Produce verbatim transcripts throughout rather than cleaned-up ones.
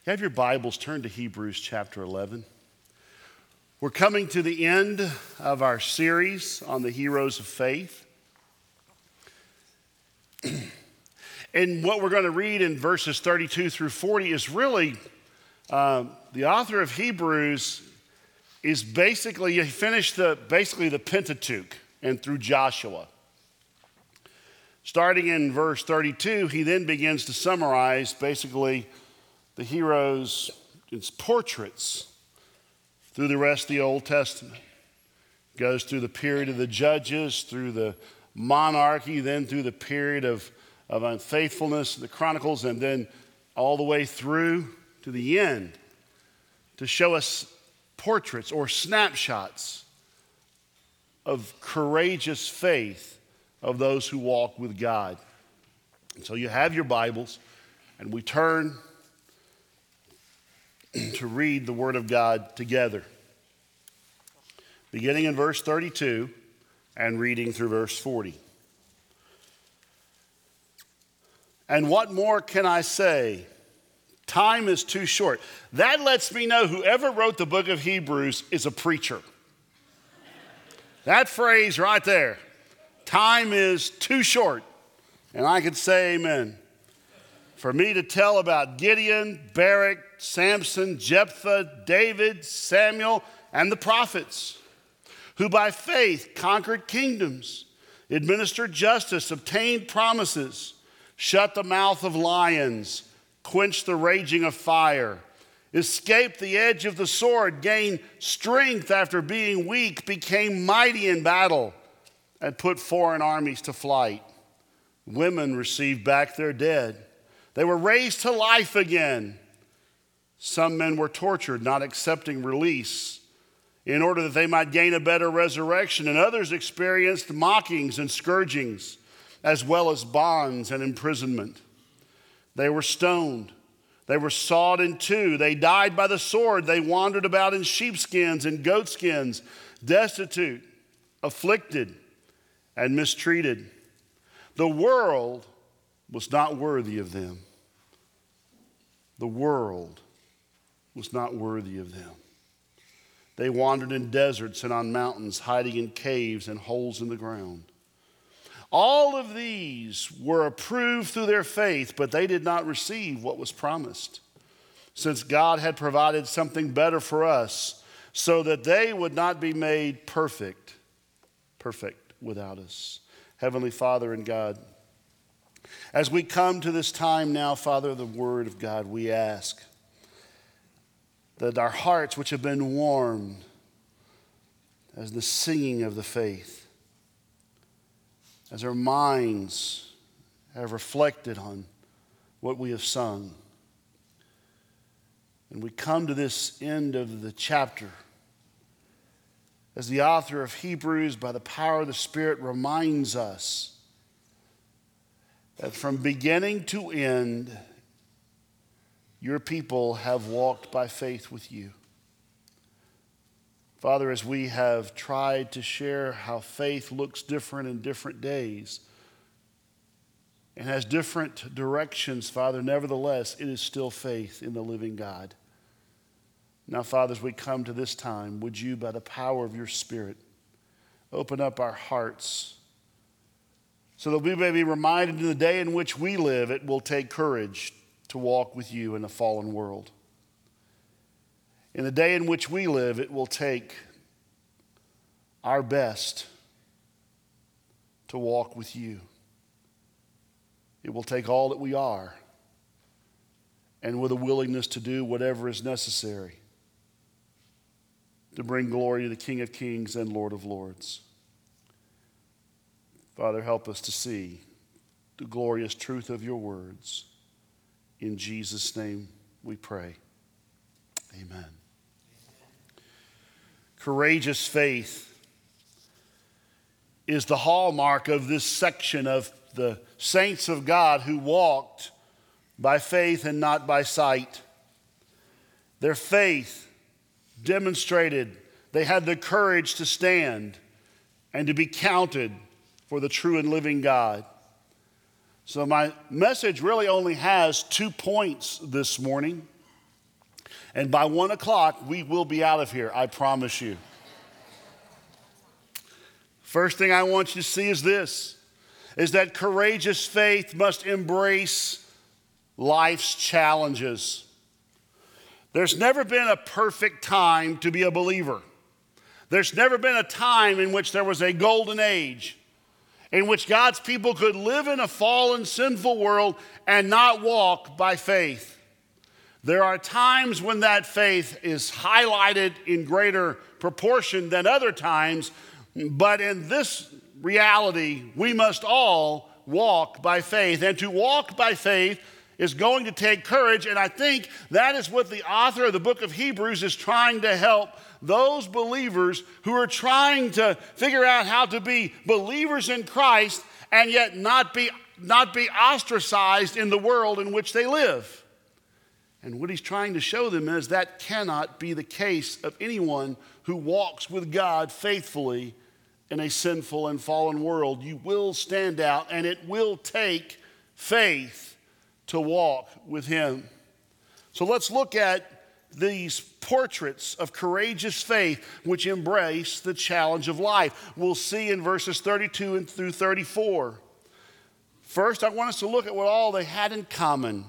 You have your Bibles, turn to Hebrews chapter eleven. We're coming to the end of our series on the heroes of faith. And what we're going to read in verses thirty-two through forty is really, uh, the author of Hebrews is basically, he finished the, basically the Pentateuch and through Joshua. Starting in verse thirty-two, he then begins to summarize basically the heroes' its portraits through the rest of the Old Testament. Goes through the period of the judges, through the monarchy, then through the period of, of unfaithfulness, the Chronicles, and then all the way through to the end to show us portraits or snapshots of courageous faith of those who walk with God. And so you have your Bibles, and we turn to read the Word of God together. Beginning in verse thirty-two and reading through verse forty. And what more can I say? Time is too short. That lets me know whoever wrote the book of Hebrews is a preacher. That phrase right there. Time is too short. And I could say amen. For me to tell about Gideon, Barak, Samson, Jephthah, David, Samuel, and the prophets, who by faith conquered kingdoms, administered justice, obtained promises, shut the mouth of lions, quenched the raging of fire, escaped the edge of the sword, gained strength after being weak, became mighty in battle, and put foreign armies to flight. Women received back their dead. They were raised to life again. Some men were tortured, not accepting release, in order that they might gain a better resurrection, and others experienced mockings and scourgings, as well as bonds and imprisonment. They were stoned. They were sawed in two. They died by the sword. They wandered about in sheepskins and goatskins, destitute, afflicted, and mistreated. The world was not worthy of them. The world was not worthy of them. They wandered in deserts and on mountains, hiding in caves and holes in the ground. All of these were approved through their faith, but they did not receive what was promised, since God had provided something better for us, so that they would not be made perfect, perfect without us. Heavenly Father and God, as we come to this time now, Father, the Word of God, we ask that our hearts, which have been warmed as the singing of the faith, as our minds have reflected on what we have sung, and we come to this end of the chapter, as the author of Hebrews, by the power of the Spirit, reminds us that from beginning to end, your people have walked by faith with you. Father, as we have tried to share how faith looks different in different days and has different directions, Father, nevertheless, it is still faith in the living God. Now, Father, as we come to this time, would you, by the power of your Spirit, open up our hearts so that we may be reminded in the day in which we live, it will take courage to walk with you in a fallen world. In the day in which we live, it will take our best to walk with you. It will take all that we are, and with a willingness to do whatever is necessary to bring glory to the King of Kings and Lord of Lords. Father, help us to see the glorious truth of your words. In Jesus' name we pray. Amen. Amen. Courageous faith is the hallmark of this section of the saints of God who walked by faith and not by sight. Their faith demonstrated they had the courage to stand and to be counted for the true and living God. So my message really only has two points this morning. And by one o'clock, we will be out of here, I promise you. First thing I want you to see is this, is that courageous faith must embrace life's challenges. There's never been a perfect time to be a believer. There's never been a time in which there was a golden age, in which God's people could live in a fallen, sinful world and not walk by faith. There are times when that faith is highlighted in greater proportion than other times, but in this reality, we must all walk by faith. And to walk by faith is going to take courage, and I think that is what the author of the book of Hebrews is trying to help those believers who are trying to figure out how to be believers in Christ and yet not be, not be ostracized in the world in which they live. And what he's trying to show them is that cannot be the case of anyone who walks with God faithfully in a sinful and fallen world. You will stand out, and it will take faith to walk with him. So let's look at these portraits of courageous faith which embrace the challenge of life. We'll see in verses thirty-two and through thirty-four. First, I want us to look at what all they had in common.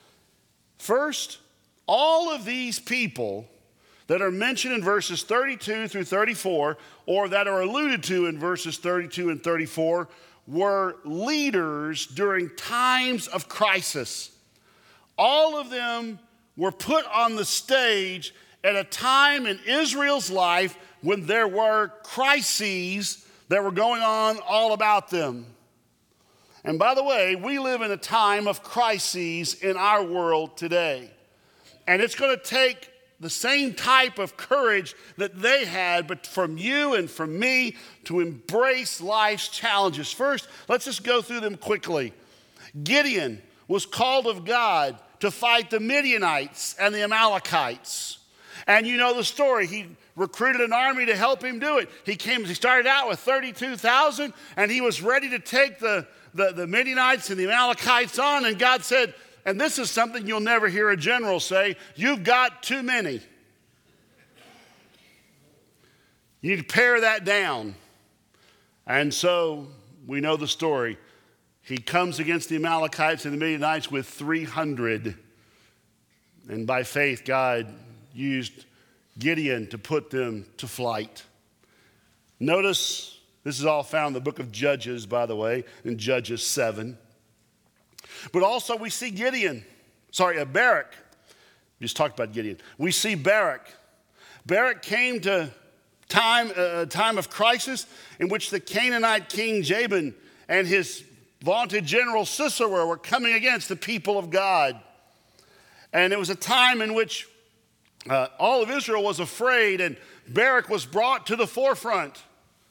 First, all of these people that are mentioned in verses thirty-two through thirty-four, or that are alluded to in verses thirty-two and thirty-four, were leaders during times of crisis. All of them were put on the stage at a time in Israel's life when there were crises that were going on all about them. And by the way, we live in a time of crises in our world today. And it's going to take the same type of courage that they had, but from you and from me, to embrace life's challenges. First, let's just go through them quickly. Gideon was called of God to fight the Midianites and the Amalekites. And you know the story. He recruited an army to help him do it. He came, he started out with thirty-two thousand, and he was ready to take the, the, the Midianites and the Amalekites on, and God said, and this is something you'll never hear a general say, you've got too many. You need to pare that down. And so we know the story. He comes against the Amalekites and the Midianites with three hundred. And by faith, God used Gideon to put them to flight. Notice, this is all found in the book of Judges, by the way, in Judges seven. But also we see Gideon, sorry, uh, Barak. We just talked about Gideon. We see Barak. Barak came to time, a uh, time of crisis in which the Canaanite king Jabin and his vaunted general Sisera were coming against the people of God. And it was a time in which uh, all of Israel was afraid, and Barak was brought to the forefront.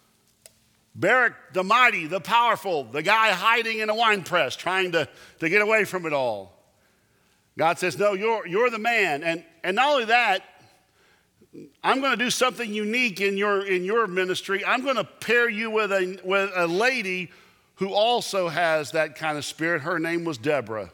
Barak, the mighty, the powerful, the guy hiding in a wine press, trying to, to get away from it all. God says, no, you're, you're the man. And, and not only that, I'm going to do something unique in your, in your ministry. I'm going to pair you with a, with a lady who also has that kind of spirit. Her name was Deborah.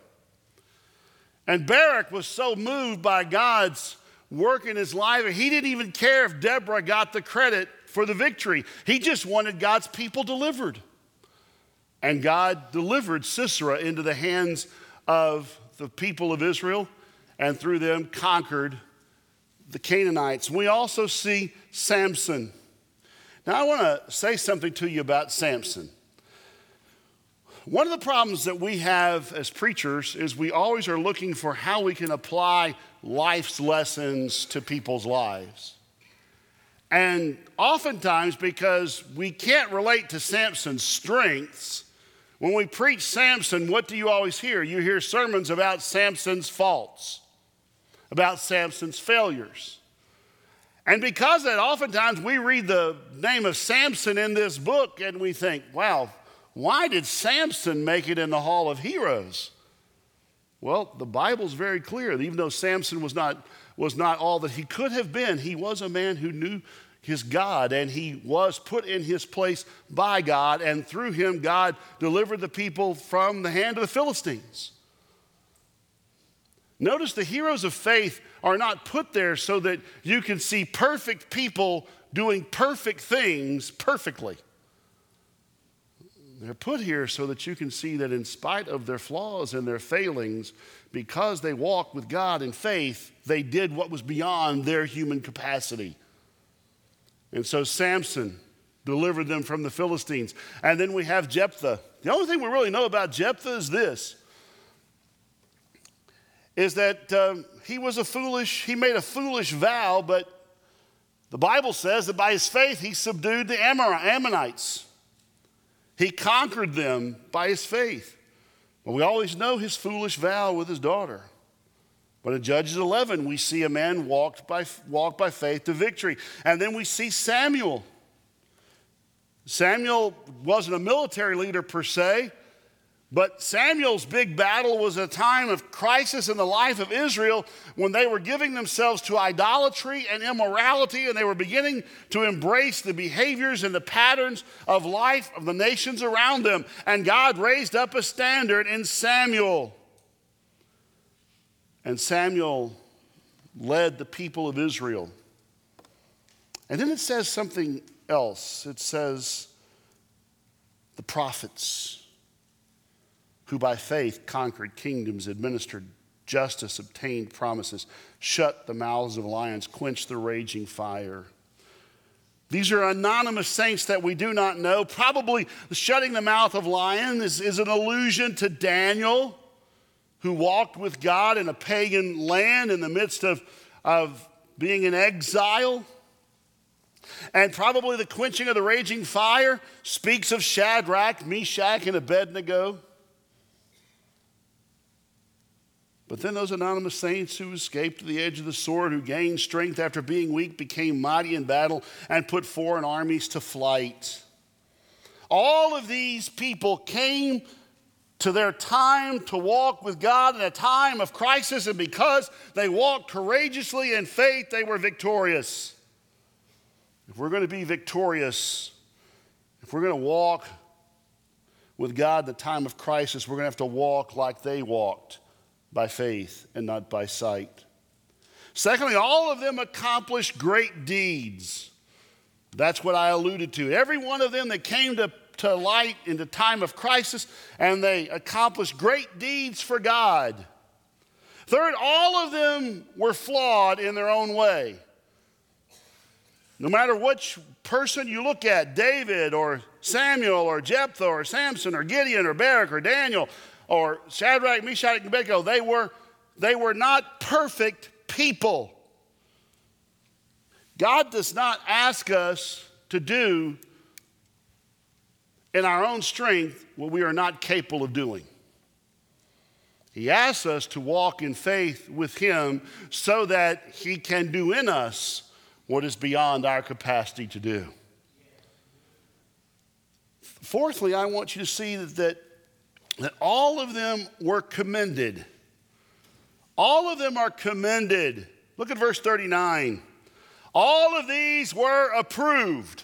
And Barak was so moved by God's work in his life, he didn't even care if Deborah got the credit for the victory. He just wanted God's people delivered. And God delivered Sisera into the hands of the people of Israel, and through them conquered the Canaanites. We also see Samson. Now I want to say something to you about Samson. One of the problems that we have as preachers is we always are looking for how we can apply life's lessons to people's lives. And oftentimes, because we can't relate to Samson's strengths, when we preach Samson, what do you always hear? You hear sermons about Samson's faults, about Samson's failures. And because of that, oftentimes we read the name of Samson in this book and we think, wow, why did Samson make it in the Hall of Heroes? Well, the Bible's very clear. Even though Samson was not, was not all that he could have been, he was a man who knew his God, and he was put in his place by God, and through him, God delivered the people from the hand of the Philistines. Notice the heroes of faith are not put there so that you can see perfect people doing perfect things perfectly. They're put here so that you can see that in spite of their flaws and their failings, because they walked with God in faith, they did what was beyond their human capacity. And so Samson delivered them from the Philistines. And then we have Jephthah. The only thing we really know about Jephthah is this, is that um, he was a foolish, he made a foolish vow, but the Bible says that by his faith he subdued the Ammonites. He conquered them by his faith. Well, we always know his foolish vow with his daughter. But in Judges eleven, we see a man walked by, walked by faith to victory. And then we see Samuel. Samuel wasn't a military leader per se, but Samuel's big battle was a time of crisis in the life of Israel when they were giving themselves to idolatry and immorality, and they were beginning to embrace the behaviors and the patterns of life of the nations around them. And God raised up a standard in Samuel. And Samuel led the people of Israel. And then it says something else. It says the prophets, who by faith conquered kingdoms, administered justice, obtained promises, shut the mouths of lions, quenched the raging fire. These are anonymous saints that we do not know. Probably shutting the mouth of lions is, is an allusion to Daniel, who walked with God in a pagan land in the midst of, of being in exile. And probably the quenching of the raging fire speaks of Shadrach, Meshach, and Abednego. But then those anonymous saints who escaped to the edge of the sword, who gained strength after being weak, became mighty in battle and put foreign armies to flight. All of these people came to their time to walk with God in a time of crisis, and because they walked courageously in faith, they were victorious. If we're going to be victorious, if we're going to walk with God in the time of crisis, we're going to have to walk like they walked, by faith and not by sight. Secondly, all of them accomplished great deeds. That's what I alluded to. Every one of them that came to, to light in the time of crisis, and they accomplished great deeds for God. Third, all of them were flawed in their own way. No matter which person you look at, David or Samuel or Jephthah or Samson or Gideon or Barak or Daniel or Shadrach, Meshach, and Abednego, they were, they were not perfect people. God does not ask us to do in our own strength what we are not capable of doing. He asks us to walk in faith with him so that he can do in us what is beyond our capacity to do. Fourthly, I want you to see that, that, that all of them were commended. All of them are commended. Look at verse thirty-nine. All of these were approved.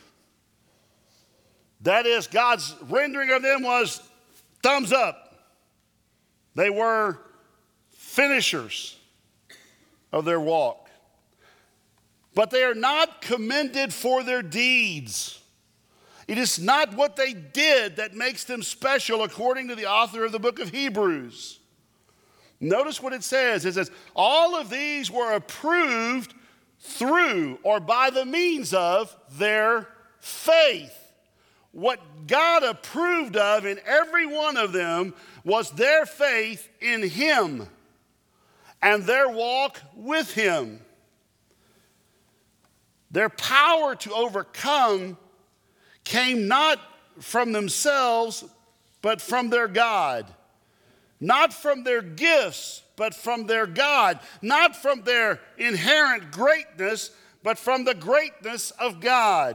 That is, God's rendering of them was thumbs up. They were finishers of their walk. But they are not commended for their deeds. It is not what they did that makes them special, according to the author of the book of Hebrews. Notice what it says. It says, all of these were approved through or by the means of their faith. What God approved of in every one of them was their faith in him and their walk with him. Their power to overcome came not from themselves, but from their God. Not from their gifts, but from their God. Not from their inherent greatness, but from the greatness of God.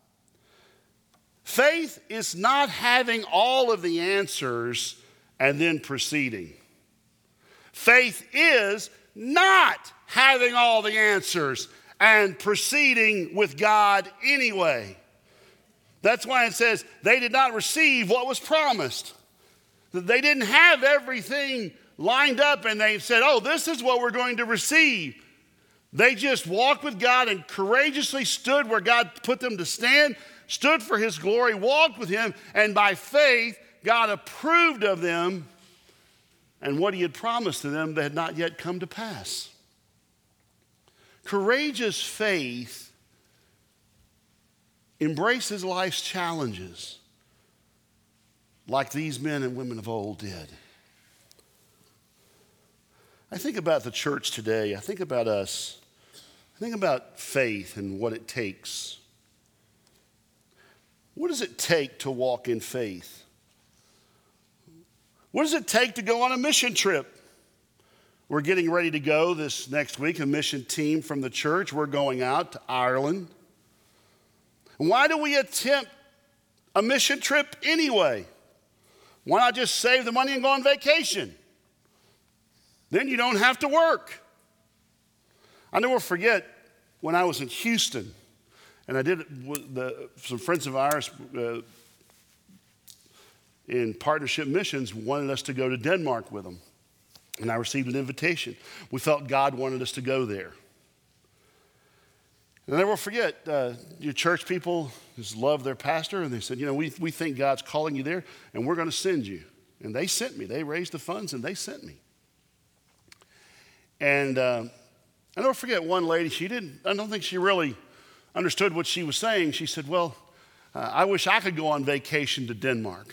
Faith is not having all of the answers and then proceeding. Faith is not having all the answers and proceeding with God anyway. That's why it says they did not receive what was promised. They didn't have everything lined up and they said, oh, this is what we're going to receive. They just walked with God and courageously stood where God put them to stand, stood for his glory, walked with him, and by faith, God approved of them and what he had promised to them that had not yet come to pass. Courageous faith embraces life's challenges like these men and women of old did. I think about the church today. I think about us. I think about faith and what it takes. What does it take to walk in faith? What does it take to go on a mission trip? We're getting ready to go this next week, a mission team from the church. We're going out to Ireland. Why do we attempt a mission trip anyway? Why not just save the money and go on vacation? Then you don't have to work. I never forget when I was in Houston, and I did it with the, some friends of ours uh, in Partnership Missions wanted us to go to Denmark with them. And I received an invitation. We felt God wanted us to go there. And I never forget, uh, your church people just love their pastor, and they said, you know, we, we think God's calling you there, and we're going to send you. And they sent me. They raised the funds, and they sent me. And uh, I never forget one lady, she didn't, I don't think she really understood what she was saying. She said, well, uh, I wish I could go on vacation to Denmark.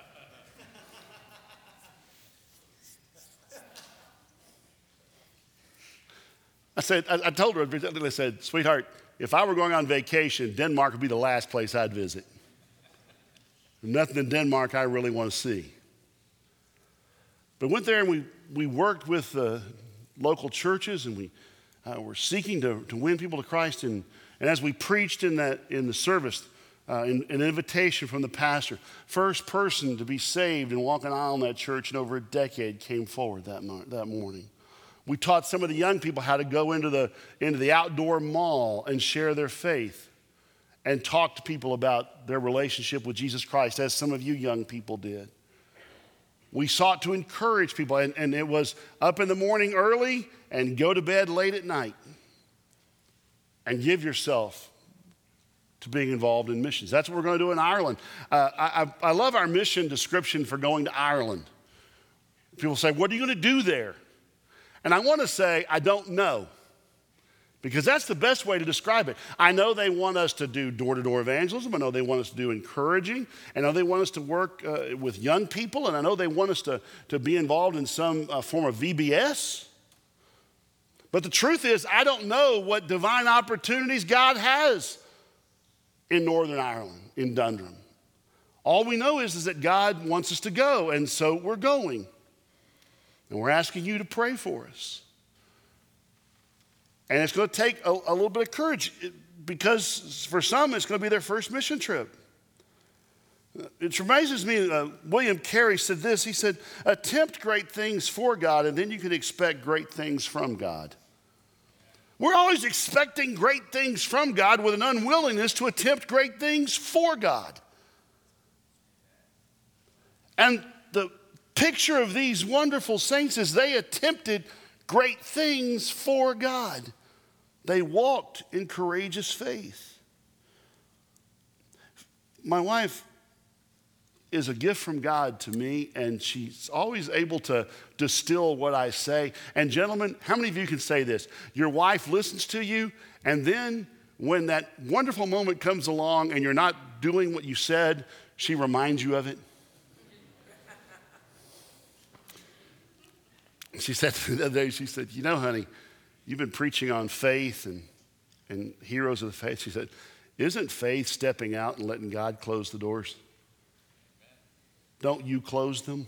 I said, I, I told her, I said, sweetheart, if I were going on vacation, Denmark would be the last place I'd visit. Nothing in Denmark I really want to see. But went there and we, we worked with the local churches, and we uh, were seeking to, to win people to Christ. And, and as we preached in, that, in the service, uh, in, an invitation from the pastor, first person to be saved and walk an aisle in that church in over a decade came forward that, mo- that morning. We taught some of the young people how to go into the, into the outdoor mall and share their faith and talk to people about their relationship with Jesus Christ, as some of you young people did. We sought to encourage people, and, and it was up in the morning early and go to bed late at night and give yourself to being involved in missions. That's what we're going to do in Ireland. Uh, I, I, I love our mission description for going to Ireland. People say, what are you going to do there? And I want to say, I don't know, because that's the best way to describe it. I know they want us to do door-to-door evangelism. I know they want us to do encouraging. I know they want us to work uh, with young people, and I know they want us to, to be involved in some uh, form of V B S. But the truth is, I don't know what divine opportunities God has in Northern Ireland, in Dundrum. All we know is, is that God wants us to go, and so we're going. And we're asking you to pray for us. And it's going to take a, a little bit of courage, because for some, it's going to be their first mission trip. It amazes me, uh, William Carey said this. He said, attempt great things for God, and then you can expect great things from God. We're always expecting great things from God with an unwillingness to attempt great things for God. And the picture of these wonderful saints is they attempted great things for God. They walked in courageous faith. My wife is a gift from God to me, and she's always able to distill what I say. And gentlemen, how many of you can say this? Your wife listens to you, and then when that wonderful moment comes along and you're not doing what you said, she reminds you of it. She said the other day, she said, you know, honey, you've been preaching on faith and, and heroes of the faith. She said, isn't faith stepping out and letting God close the doors? Don't you close them?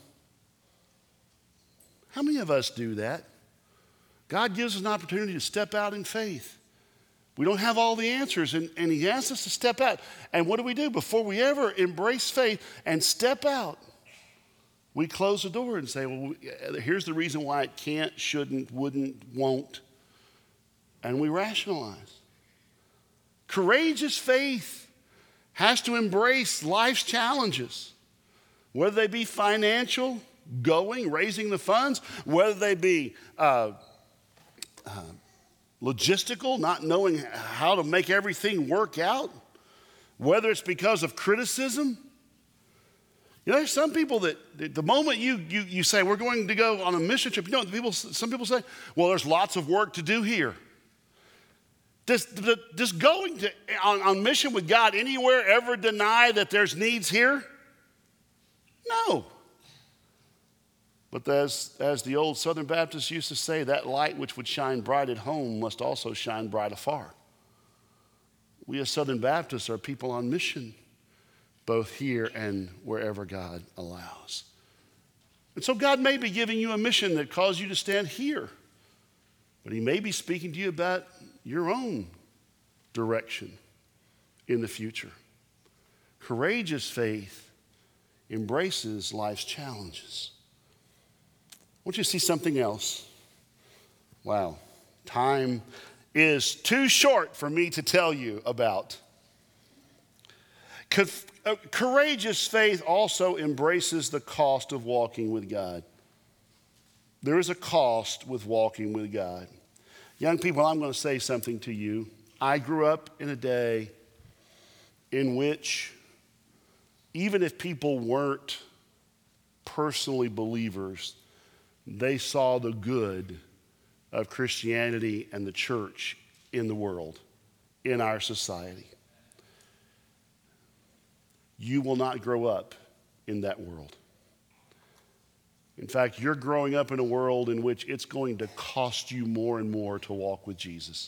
How many of us do that? God gives us an opportunity to step out in faith. We don't have all the answers, and, and he asks us to step out. And what do we do? Before we ever embrace faith and step out, we close the door and say, well, here's the reason why it can't, shouldn't, wouldn't, won't. And we rationalize. Courageous faith has to embrace life's challenges, whether they be financial going, raising the funds, whether they be uh, uh, logistical, not knowing how to make everything work out, whether it's because of criticism. You know, there's some people that the moment you, you, you say, we're going to go on a mission trip, you know, people, some people say, well, there's lots of work to do here. Does, does going to, on, on mission with God anywhere ever deny that there's needs here? No. But as, as the old Southern Baptists used to say, that light which would shine bright at home must also shine bright afar. We as Southern Baptists are people on mission, both here and wherever God allows. And so God may be giving you a mission that calls you to stand here, but he may be speaking to you about your own direction in the future. Courageous faith embraces life's challenges. I want you to see something else. Wow, time is too short for me to tell you about. Courageous faith also embraces the cost of walking with God. There is a cost with walking with God. Young people, I'm going to say something to you. I grew up in a day in which, even if people weren't personally believers, they saw the good of Christianity and the church in the world, in our society. You will not grow up in that world. In fact, you're growing up in a world in which it's going to cost you more and more to walk with Jesus.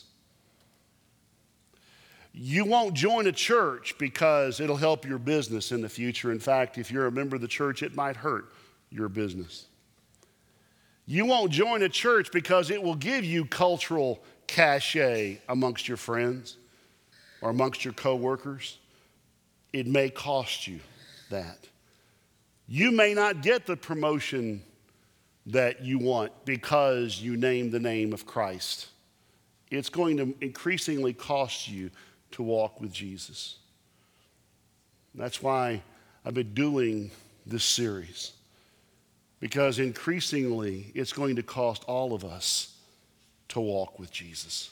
You won't join a church because it'll help your business in the future. In fact, if you're a member of the church, it might hurt your business. You won't join a church because it will give you cultural cachet amongst your friends or amongst your coworkers. It may cost you that. You may not get the promotion that you want because you name the name of Christ. It's going to increasingly cost you to walk with Jesus. That's why I've been doing this series, because increasingly it's going to cost all of us to walk with Jesus.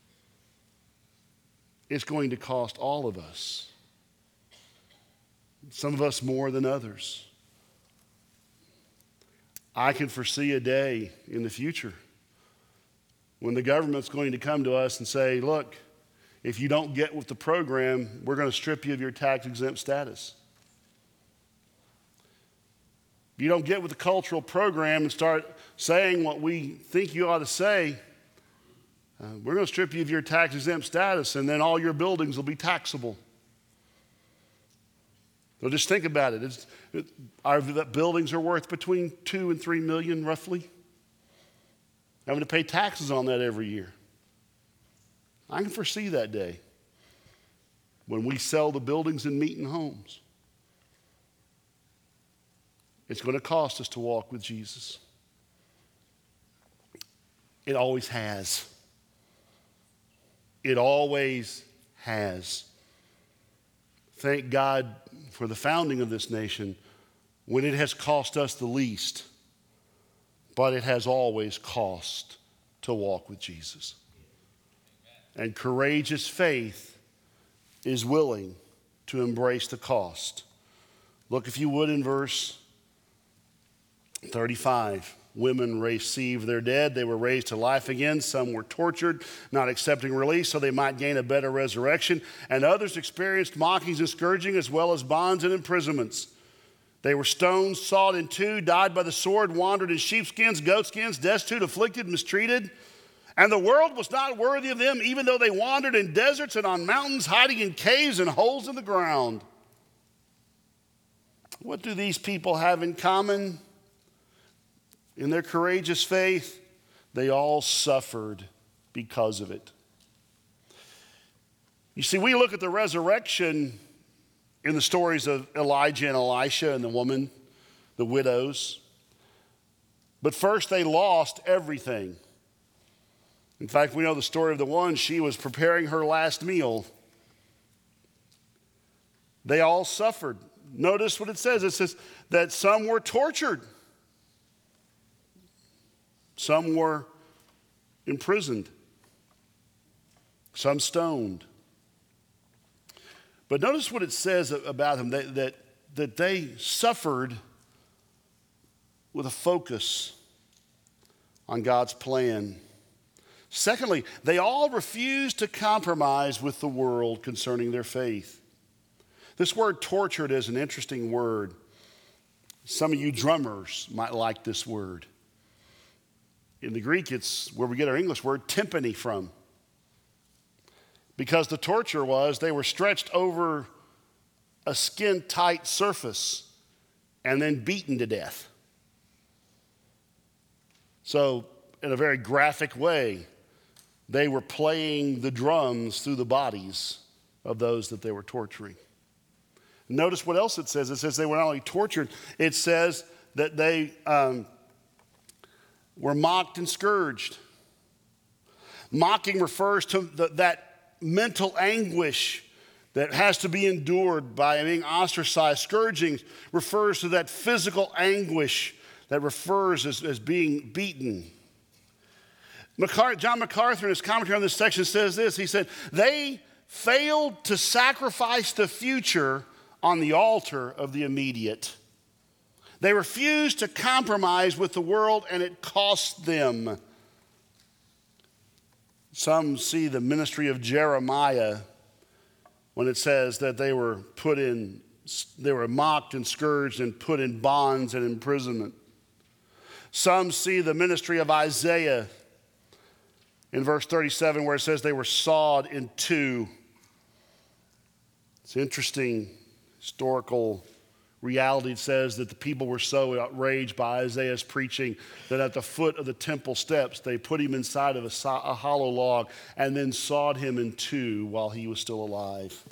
It's going to cost all of us. Some of us more than others. I can foresee a day in the future when the government's going to come to us and say, look, if you don't get with the program, we're going to strip you of your tax-exempt status. If you don't get with the cultural program and start saying what we think you ought to say, uh, we're going to strip you of your tax-exempt status, and then all your buildings will be taxable. So just think about it. It's, it our buildings are worth between two and three million, roughly. Having to pay taxes on that every year. I can foresee that day when we sell the buildings and meet in homes. It's going to cost us to walk with Jesus. It always has. It always has. Thank God for the founding of this nation when it has cost us the least, but it has always cost to walk with Jesus. And courageous faith is willing to embrace the cost. Look, if you would, in verse thirty-five. Women received their dead. They were raised to life again. Some were tortured, not accepting release so they might gain a better resurrection. And others experienced mockings and scourging as well as bonds and imprisonments. They were stoned, sawed in two, died by the sword, wandered in sheepskins, goatskins, destitute, afflicted, mistreated. And the world was not worthy of them, even though they wandered in deserts and on mountains, hiding in caves and holes in the ground. What do these people have in common? In their courageous faith, they all suffered because of it. You see, we look at the resurrection in the stories of Elijah and Elisha and the woman, the widows. But first, they lost everything. In fact, we know the story of the one. She was preparing her last meal. They all suffered. Notice what it says. It says that some were tortured. Some were imprisoned. Some stoned. But notice what it says about them, that, that, that they suffered with a focus on God's plan. Secondly, they all refused to compromise with the world concerning their faith. This word tortured is an interesting word. Some of you drummers might like this word. In the Greek, it's where we get our English word tympany from. Because the torture was they were stretched over a skin-tight surface and then beaten to death. So, in a very graphic way, they were playing the drums through the bodies of those that they were torturing. Notice what else it says. It says they were not only tortured, it says that they um, were mocked and scourged. Mocking refers to the, that mental anguish that has to be endured by being ostracized. Scourging refers to that physical anguish that refers as, as being beaten. MacArthur, John MacArthur in his commentary on this section says this. He said, they failed to sacrifice the future on the altar of the immediate. They refused to compromise with the world, and it cost them. Some see the ministry of Jeremiah when it says that they were put in, they were mocked and scourged and put in bonds and imprisonment. Some see the ministry of Isaiah in verse thirty-seven where it says they were sawed in two. It's interesting historical reality. It says that the people were so outraged by Isaiah's preaching that at the foot of the temple steps, they put him inside of a, a hollow log and then sawed him in two while he was still alive.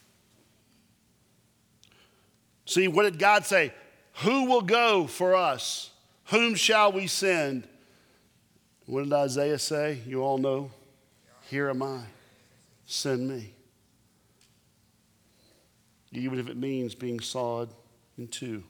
See, what did God say? Who will go for us? Whom shall we send? What did Isaiah say? You all know. Here am I. Send me. Even if it means being sawed in two.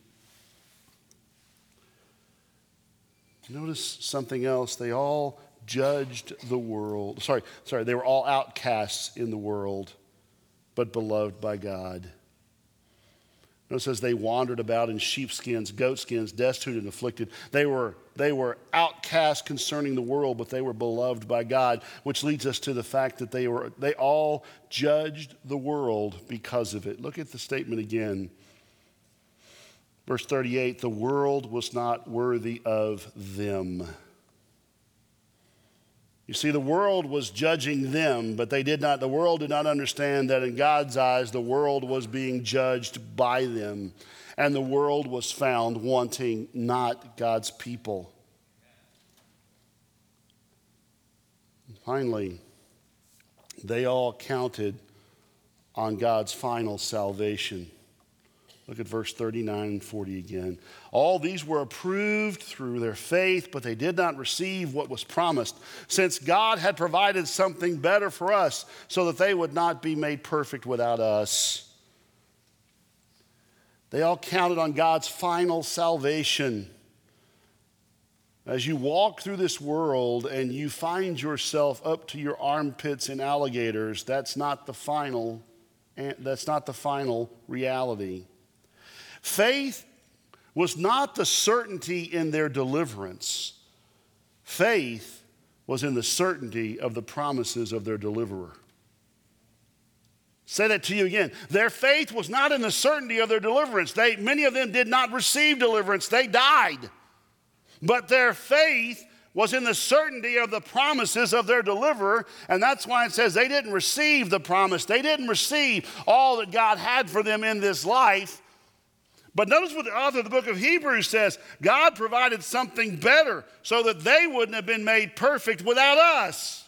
Notice something else. They all judged the world. Sorry, sorry, they were all outcasts in the world, but beloved by God. Notice as they wandered about in sheepskins, goatskins, destitute and afflicted. They were, they were outcasts concerning the world, but they were beloved by God, which leads us to the fact that they were they all judged the world because of it. Look at the statement again. Verse thirty-eight, the world was not worthy of them. You see, the world was judging them, but they did not, the world did not understand that in God's eyes, the world was being judged by them, and the world was found wanting not God's people. Finally, they all counted on God's final salvation. Look at verse thirty-nine and forty again. All these were approved through their faith, but they did not receive what was promised, since God had provided something better for us, so that they would not be made perfect without us. They all counted on God's final salvation. As you walk through this world and you find yourself up to your armpits in alligators, that's not the final, that's not the final reality. Faith was not the certainty in their deliverance. Faith was in the certainty of the promises of their deliverer. Say that to you again. Their faith was not in the certainty of their deliverance. They, many of them did not receive deliverance. They died. But their faith was in the certainty of the promises of their deliverer, and that's why it says they didn't receive the promise. They didn't receive all that God had for them in this life. But notice what the author of the book of Hebrews says. God provided something better so that they wouldn't have been made perfect without us.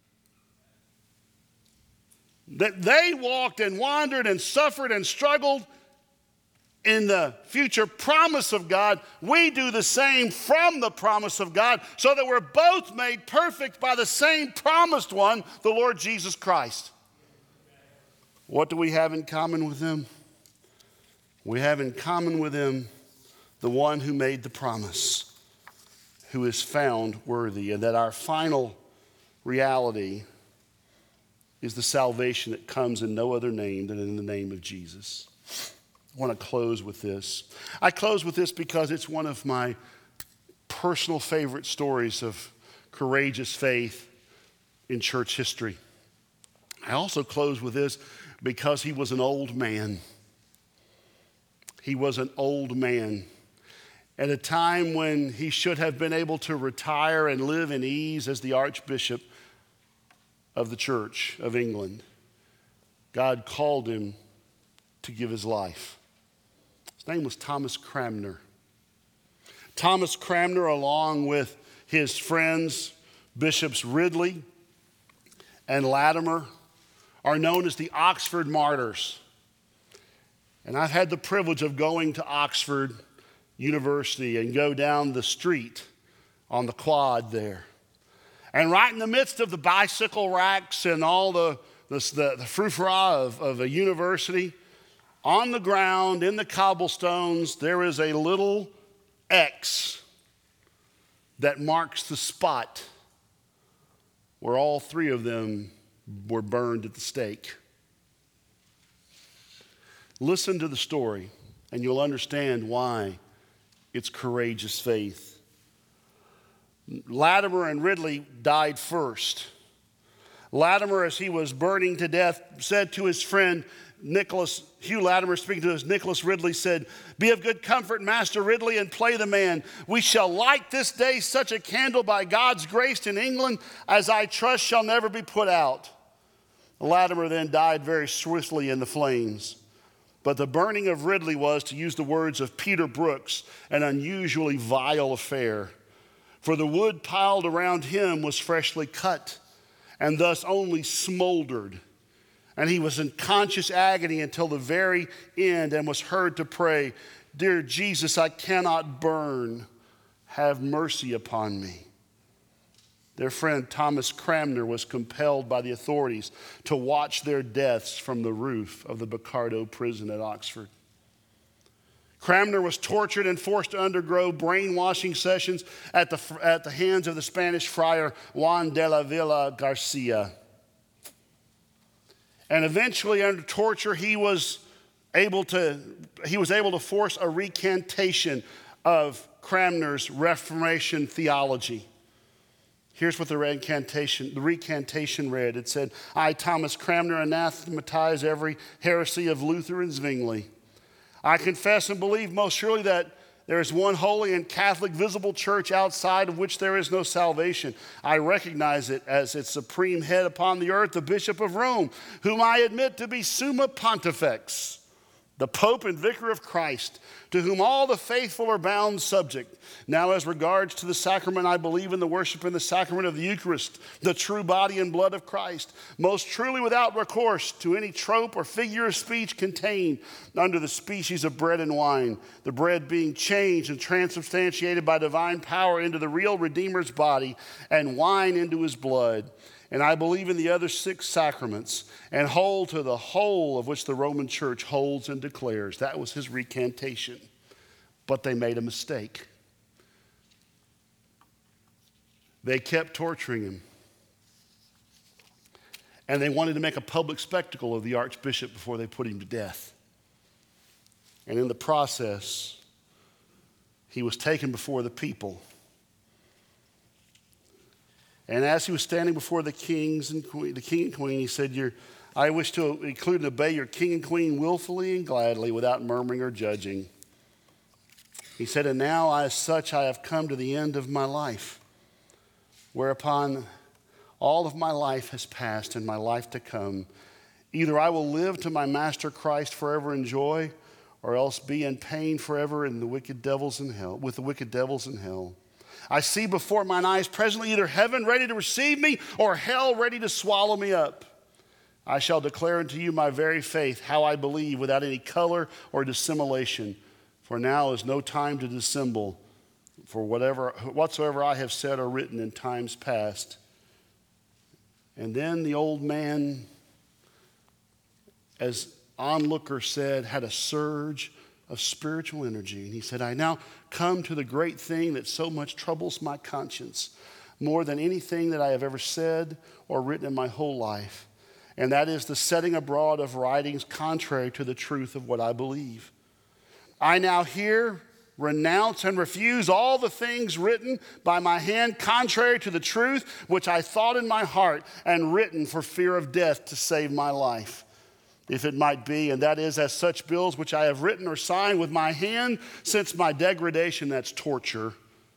That they walked and wandered and suffered and struggled in the future promise of God. We do the same from the promise of God, so that we're both made perfect by the same promised one, the Lord Jesus Christ. What do we have in common with them? We have in common with him the one who made the promise, who is found worthy, and that our final reality is the salvation that comes in no other name than in the name of Jesus. I want to close with this. I close with this because it's one of my personal favorite stories of courageous faith in church history. I also close with this because he was an old man. He was an old man. At a time when he should have been able to retire and live in ease as the Archbishop of the Church of England, God called him to give his life. His name was Thomas Cranmer. Thomas Cranmer, along with his friends, Bishops Ridley and Latimer, are known as the Oxford Martyrs. And I've had the privilege of going to Oxford University and go down the street on the quad there. And right in the midst of the bicycle racks and all the, the, the, the frou-frou of, of a university, on the ground, in the cobblestones, there is a little X that marks the spot where all three of them were burned at the stake. Listen to the story, and you'll understand why it's courageous faith. Latimer and Ridley died first. Latimer, as he was burning to death, said to his friend Nicholas, Hugh Latimer, speaking to us, Nicholas Ridley said, "Be of good comfort, Master Ridley, and play the man. We shall light this day such a candle by God's grace in England as I trust shall never be put out." Latimer then died very swiftly in the flames. But the burning of Ridley was, to use the words of Peter Brooks, an unusually vile affair. For the wood piled around him was freshly cut, and thus only smoldered. And he was in conscious agony until the very end, and was heard to pray, "Dear Jesus, I cannot burn. Have mercy upon me." Their friend Thomas Cranmer was compelled by the authorities to watch their deaths from the roof of the Bocardo prison at Oxford. Cranmer was tortured and forced to undergo brainwashing sessions at the, at the hands of the Spanish friar Juan de la Villa Garcia. And eventually, under torture, he was able to, he was able to force a recantation of Cranmer's Reformation theology. Here's what the recantation, the recantation read. It said, "I, Thomas Cranmer, anathematize every heresy of Luther and Zwingli. I confess and believe most surely that there is one holy and Catholic visible church outside of which there is no salvation. I recognize it as its supreme head upon the earth, the Bishop of Rome, whom I admit to be Summa Pontifex, the Pope and Vicar of Christ, to whom all the faithful are bound subject. Now as regards to the sacrament, I believe in the worship in the sacrament of the Eucharist, the true body and blood of Christ, most truly without recourse to any trope or figure of speech contained under the species of bread and wine, the bread being changed and transubstantiated by divine power into the real Redeemer's body, and wine into his blood. And I believe in the other six sacraments, and hold to the whole of which the Roman Church holds and declares." That was his recantation. But they made a mistake. They kept torturing him. And they wanted to make a public spectacle of the Archbishop before they put him to death. And in the process, he was taken before the people. And as he was standing before the kings and queen, the king and queen, he said, You're, "I wish to include and obey your king and queen willfully and gladly, without murmuring or judging." He said, "And now as such I have come to the end of my life, whereupon all of my life has passed and my life to come. Either I will live to my Master Christ forever in joy, or else be in pain forever in the wicked devils in hell, with the wicked devils in hell. I see before mine eyes presently either heaven ready to receive me, or hell ready to swallow me up. I shall declare unto you my very faith, how I believe, without any color or dissimulation. For now is no time to dissemble, for whatever whatsoever I have said or written in times past." And then the old man, as onlookers said, had a surge of spiritual energy. And he said, I now come to the great thing that so much troubles my conscience, more than anything that I have ever said or written in my whole life. And that is the setting abroad of writings contrary to the truth of what I believe. I now here renounce and refuse all the things written by my hand contrary to the truth which I thought in my heart and written for fear of death to save my life, if it might be, and that is as such bills which I have written or signed with my hand since my degradation, that's torture.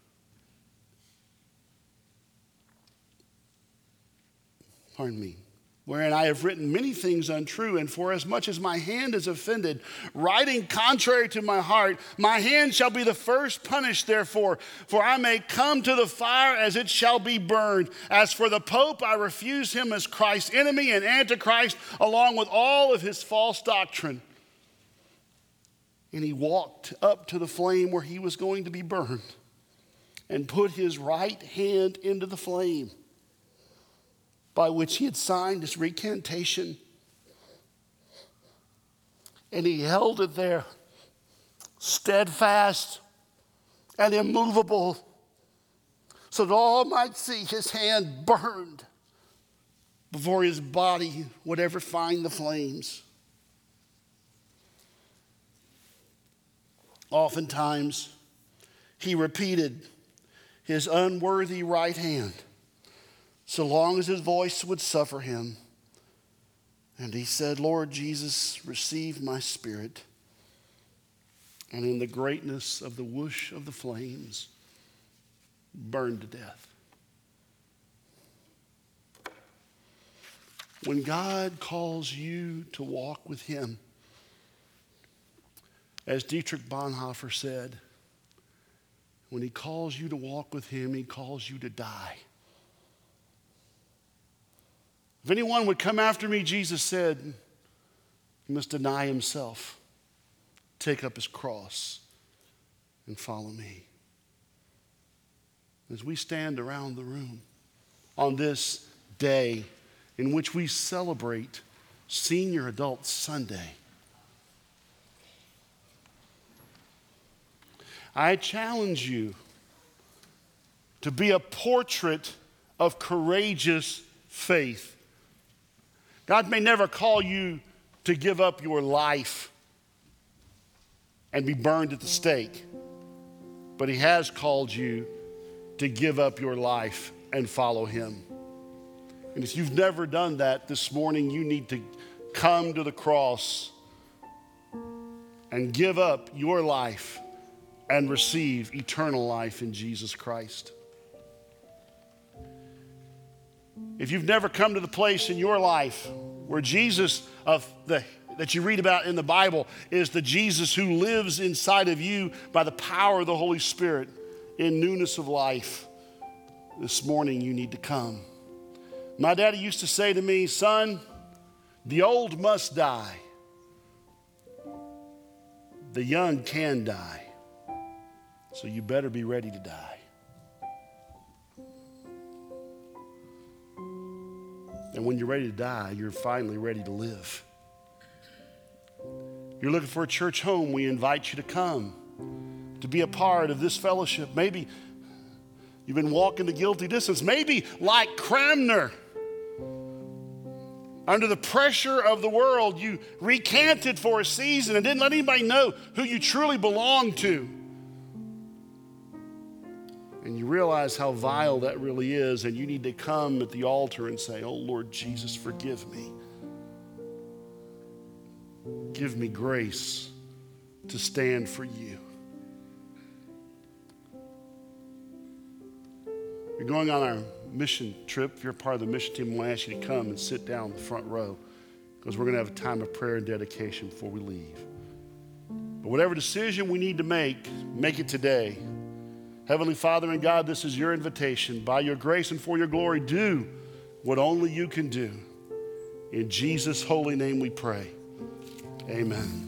Pardon me. Wherein I have written many things untrue, and for as much as my hand is offended, writing contrary to my heart, my hand shall be the first punished therefore, for I may come to the fire as it shall be burned. As for the Pope, I refuse him as Christ's enemy and Antichrist, along with all of his false doctrine. And he walked up to the flame where he was going to be burned and put his right hand into the flame, by which he had signed his recantation. And he held it there, steadfast and immovable, so that all might see his hand burned before his body would ever find the flames. Oftentimes, he repeated his unworthy right hand, so long as his voice would suffer him. And he said, Lord Jesus, receive my spirit. And in the greatness of the whoosh of the flames, burned to death. When God calls you to walk with him, as Dietrich Bonhoeffer said, when he calls you to walk with him, he calls you to die. If anyone would come after me, Jesus said, he must deny himself, take up his cross, and follow me. As we stand around the room on this day in which we celebrate Senior Adult Sunday, I challenge you to be a portrait of courageous faith. God may never call you to give up your life and be burned at the stake, but he has called you to give up your life and follow him. And if you've never done that this morning, you need to come to the cross and give up your life and receive eternal life in Jesus Christ. If you've never come to the place in your life where Jesus of the that you read about in the Bible is the Jesus who lives inside of you by the power of the Holy Spirit in newness of life, this morning you need to come. My daddy used to say to me, son, the old must die. The young can die. So you better be ready to die. And when you're ready to die, you're finally ready to live. You're looking for a church home, we invite you to come, to be a part of this fellowship. Maybe you've been walking the guilty distance. Maybe like Cranmer, under the pressure of the world, you recanted for a season and didn't let anybody know who you truly belonged to. And you realize how vile that really is, and you need to come at the altar and say, oh, Lord Jesus, forgive me. Give me grace to stand for you. You're going on our mission trip. If you're part of the mission team, I'm going to ask you to come and sit down in the front row, because we're going to have a time of prayer and dedication before we leave. But whatever decision we need to make, make it today. Heavenly Father and God, this is your invitation. By your grace and for your glory, do what only you can do. In Jesus' holy name we pray. Amen.